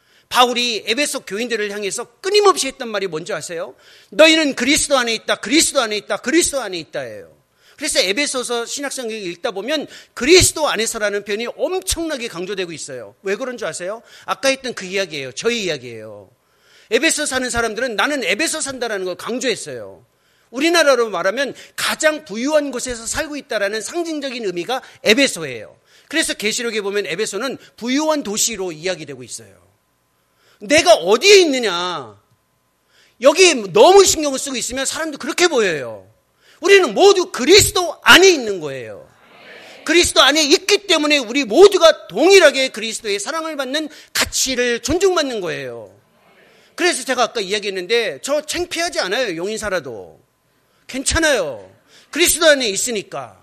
바울이 에베소 교인들을 향해서 끊임없이 했던 말이 뭔지 아세요? 너희는 그리스도 안에 있다, 그리스도 안에 있다, 그리스도 안에 있다예요. 그래서 에베소서 신약성경을 읽다 보면 그리스도 안에서라는 표현이 엄청나게 강조되고 있어요. 왜 그런 줄 아세요? 아까 했던 그 이야기예요. 저희 이야기예요. 에베소 사는 사람들은 나는 에베소 산다라는 걸 강조했어요. 우리나라로 말하면 가장 부유한 곳에서 살고 있다라는 상징적인 의미가 에베소예요. 그래서 계시록에 보면 에베소는 부유한 도시로 이야기되고 있어요. 내가 어디에 있느냐, 여기 너무 신경을 쓰고 있으면 사람도 그렇게 보여요. 우리는 모두 그리스도 안에 있는 거예요. 그리스도 안에 있기 때문에 우리 모두가 동일하게 그리스도의 사랑을 받는 가치를 존중받는 거예요. 그래서 제가 아까 이야기했는데 저 창피하지 않아요. 용인사라도 괜찮아요. 그리스도 안에 있으니까.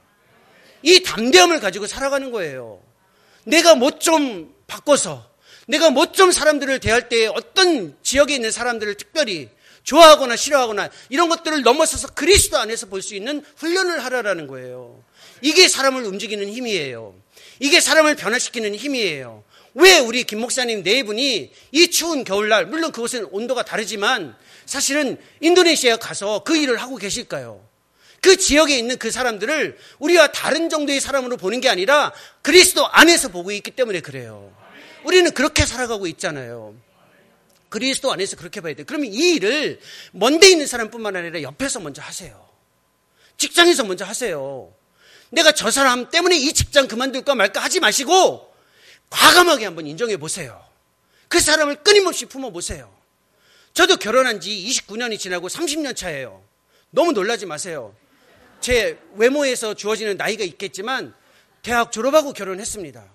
이 담대함을 가지고 살아가는 거예요. 내가 뭐 좀 바꿔서, 내가 뭐 좀 사람들을 대할 때 어떤 지역에 있는 사람들을 특별히 좋아하거나 싫어하거나 이런 것들을 넘어서서 그리스도 안에서 볼 수 있는 훈련을 하라라는 거예요. 이게 사람을 움직이는 힘이에요. 이게 사람을 변화시키는 힘이에요. 왜 우리 김 목사님 네 분이 이 추운 겨울날, 물론 그곳은 온도가 다르지만 사실은 인도네시아에 가서 그 일을 하고 계실까요? 그 지역에 있는 그 사람들을 우리와 다른 정도의 사람으로 보는 게 아니라 그리스도 안에서 보고 있기 때문에 그래요. 우리는 그렇게 살아가고 있잖아요. 그리스도 안에서 그렇게 봐야 돼요. 그러면 이 일을 먼데 있는 사람뿐만 아니라 옆에서 먼저 하세요. 직장에서 먼저 하세요. 내가 저 사람 때문에 이 직장 그만둘까 말까 하지 마시고 과감하게 한번 인정해 보세요. 그 사람을 끊임없이 품어보세요. 저도 결혼한 지 29년이 지나고 30년 차예요. 너무 놀라지 마세요. 제 외모에서 주어지는 나이가 있겠지만 대학 졸업하고 결혼했습니다.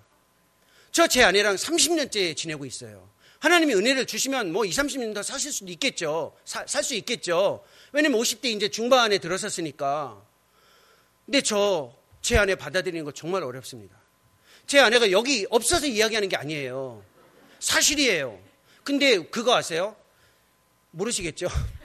저 제 아내랑 30년째 지내고 있어요. 하나님이 은혜를 주시면 뭐 20, 30년 더 사실 수도 있겠죠. 살 수 있겠죠. 왜냐면 50대 이제 중반에 들어섰으니까. 근데 제 아내 받아들이는 거 정말 어렵습니다. 제 아내가 여기 없어서 이야기하는 게 아니에요. 사실이에요. 근데 그거 아세요? 모르시겠죠?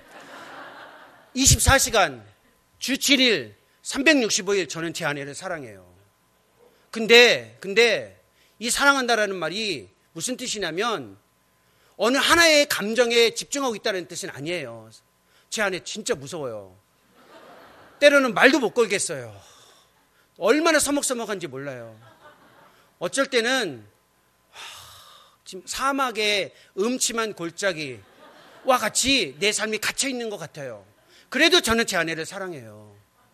24시간, 주 7일, 365일 저는 제 아내를 사랑해요. 근데 이 사랑한다라는 말이 무슨 뜻이냐면 어느 하나의 감정에 집중하고 있다는 뜻은 아니에요. 제 아내 진짜 무서워요. 때로는 말도 못 걸겠어요. 얼마나 서먹서먹한지 몰라요. 어쩔 때는 지금 사막의 음침한 골짜기와 같이 내 삶이 갇혀있는 것 같아요. 그래도 저는 제 아내를 사랑해요.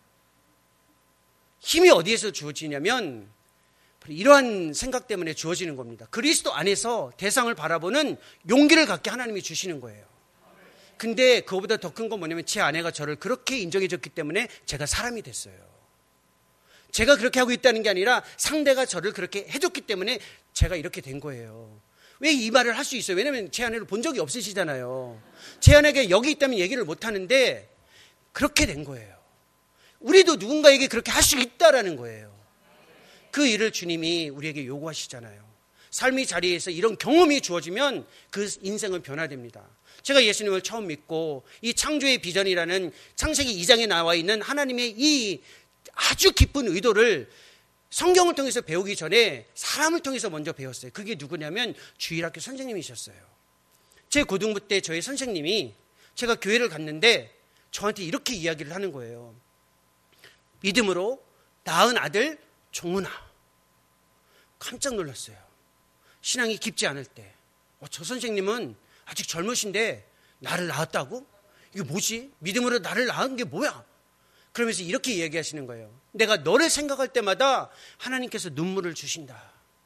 힘이 어디에서 주어지냐면 이러한 생각 때문에 주어지는 겁니다. 그리스도 안에서 대상을 바라보는 용기를 갖게 하나님이 주시는 거예요. 근데 그거보다 더 큰 건 뭐냐면 제 아내가 저를 그렇게 인정해 줬기 때문에 제가 사람이 됐어요. 제가 그렇게 하고 있다는 게 아니라 상대가 저를 그렇게 해줬기 때문에 제가 이렇게 된 거예요. 왜 이 말을 할 수 있어요? 왜냐면 제 아내를 본 적이 없으시잖아요. 제 아내가 여기 있다면 얘기를 못 하는데 그렇게 된 거예요. 우리도 누군가에게 그렇게 할 수 있다라는 거예요. 그 일을 주님이 우리에게 요구하시잖아요. 삶의 자리에서 이런 경험이 주어지면 그 인생은 변화됩니다. 제가 예수님을 처음 믿고 이 창조의 비전이라는 창세기 2장에 나와 있는 하나님의 이 아주 깊은 의도를 성경을 통해서 배우기 전에 사람을 통해서 먼저 배웠어요. 그게 누구냐면 주일학교 선생님이셨어요. 제 고등부 때 저희 선생님이 제가 교회를 갔는데 저한테 이렇게 이야기를 하는 거예요. 믿음으로 낳은 아들 종문아. 깜짝 놀랐어요. 신앙이 깊지 않을 때. 저 선생님은 아직 젊으신데 나를 낳았다고? 이게 뭐지? 믿음으로 나를 낳은 게 뭐야? 그러면서 이렇게 이야기하시는 거예요. 내가 너를 생각할 때마다 하나님께서 눈물을 주신다.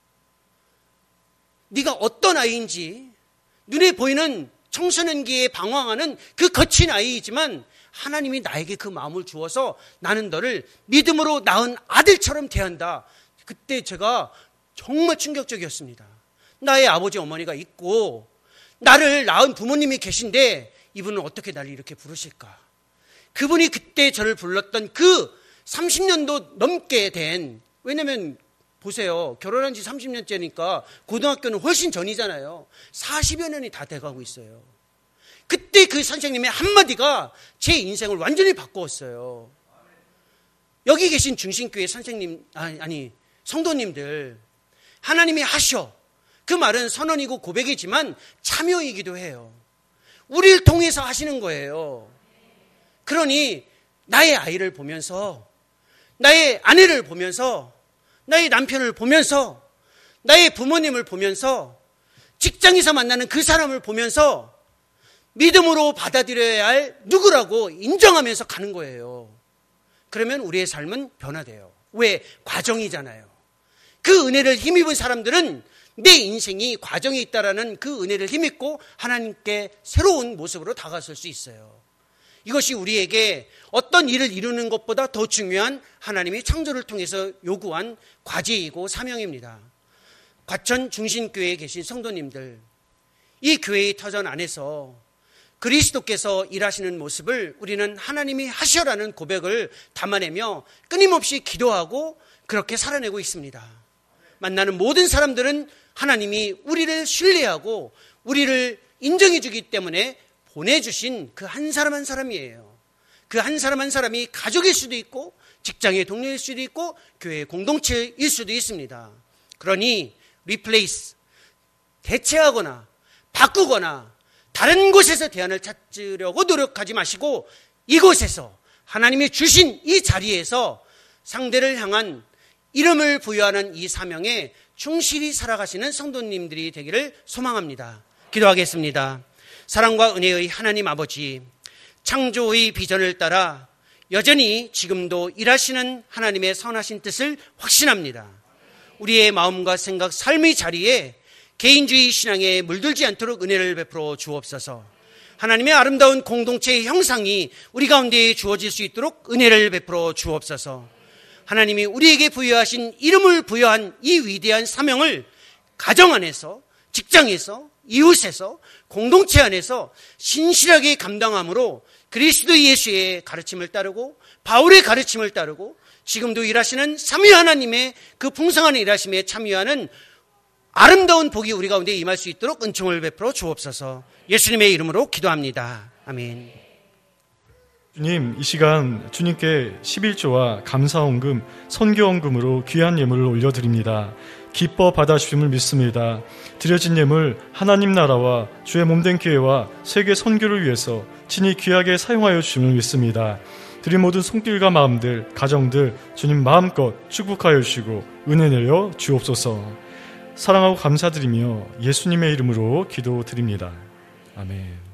네가 어떤 아이인지 눈에 보이는 청소년기에 방황하는 그 거친 아이이지만 하나님이 나에게 그 마음을 주어서 나는 너를 믿음으로 낳은 아들처럼 대한다. 그때 제가 정말 충격적이었습니다. 나의 아버지 어머니가 있고 나를 낳은 부모님이 계신데 이분은 어떻게 나를 이렇게 부르실까? 그분이 그때 저를 불렀던 그 30년도 넘게 된, 왜냐면 보세요. 결혼한 지 30년째니까 고등학교는 훨씬 전이잖아요. 40여 년이 다 돼가고 있어요. 그때 그 선생님의 한마디가 제 인생을 완전히 바꾸었어요. 여기 계신 중신교회 선생님, 성도님들, 하나님이 하셔. 그 말은 선언이고 고백이지만 참여이기도 해요. 우리를 통해서 하시는 거예요. 그러니 나의 아이를 보면서, 나의 아내를 보면서, 나의 남편을 보면서, 나의 부모님을 보면서, 직장에서 만나는 그 사람을 보면서 믿음으로 받아들여야 할 누구라고 인정하면서 가는 거예요. 그러면 우리의 삶은 변화돼요. 왜? 과정이잖아요. 그 은혜를 힘입은 사람들은 내 인생이 과정이 있다라는 그 은혜를 힘입고 하나님께 새로운 모습으로 다가설 수 있어요. 이것이 우리에게 어떤 일을 이루는 것보다 더 중요한 하나님이 창조를 통해서 요구한 과제이고 사명입니다. 과천 중신교회에 계신 성도님들, 이 교회의 터전 안에서 그리스도께서 일하시는 모습을 우리는 하나님이 하셔라는 고백을 담아내며 끊임없이 기도하고 그렇게 살아내고 있습니다. 만나는 모든 사람들은 하나님이 우리를 신뢰하고 우리를 인정해 주기 때문에 보내주신 그 한 사람 한 사람이에요. 그 한 사람 한 사람이 가족일 수도 있고 직장의 동료일 수도 있고 교회의 공동체일 수도 있습니다. 그러니 replace, 대체하거나 바꾸거나 다른 곳에서 대안을 찾으려고 노력하지 마시고 이곳에서 하나님이 주신 이 자리에서 상대를 향한 이름을 부여하는 이 사명에 충실히 살아가시는 성도님들이 되기를 소망합니다. 기도하겠습니다. 사랑과 은혜의 하나님 아버지, 창조의 비전을 따라 여전히 지금도 일하시는 하나님의 선하신 뜻을 확신합니다. 우리의 마음과 생각, 삶의 자리에 개인주의 신앙에 물들지 않도록 은혜를 베풀어 주옵소서. 하나님의 아름다운 공동체의 형상이 우리 가운데 주어질 수 있도록 은혜를 베풀어 주옵소서. 하나님이 우리에게 부여하신 이름을 부여한 이 위대한 사명을 가정 안에서, 직장에서, 이웃에서, 공동체 안에서 신실하게 감당함으로 그리스도 예수의 가르침을 따르고 바울의 가르침을 따르고 지금도 일하시는 삼위 하나님의 그 풍성한 일하심에 참여하는 아름다운 복이 우리 가운데 임할 수 있도록 은총을 베풀어 주옵소서. 예수님의 이름으로 기도합니다. 아멘. 주님, 이 시간 주님께 11조와 감사헌금, 선교헌금으로 귀한 예물을 올려드립니다. 기뻐 받아주심을 믿습니다. 드려진 예물 하나님 나라와 주의 몸된 교회와 세계 선교를 위해서 친히 귀하게 사용하여 주심을 믿습니다. 드린 모든 손길과 마음들, 가정들 주님 마음껏 축복하여 주시고 은혜 내려 주옵소서. 사랑하고 감사드리며 예수님의 이름으로 기도드립니다. 아멘.